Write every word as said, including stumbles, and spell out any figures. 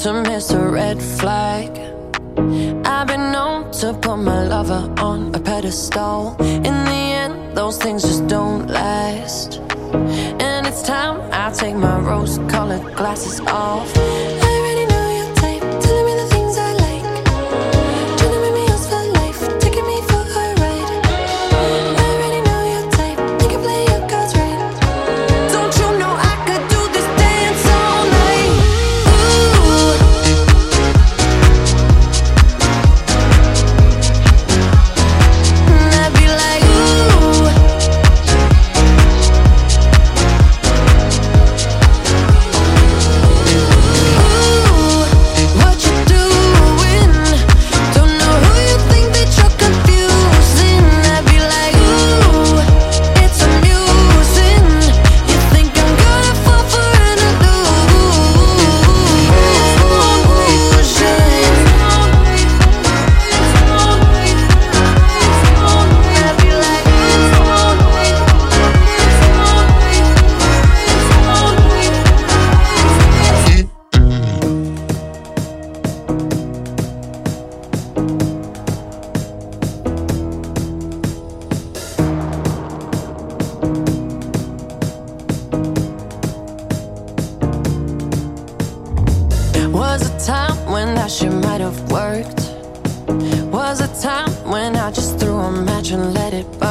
to miss a red flag. I've been known to put my lover on a pedestal. In the end, those things just don't last. And it's time I take my rose-colored glasses off. I already know your type, telling me the things I like, trying to make me yours for life, taking me for a ride. I already know your type, you can play your cards right. Don't you know I could do this dance all night? Ooh. And I'd be like, ooh. Was a time when that shit might have worked. Was a time when I just threw a match and let it burn.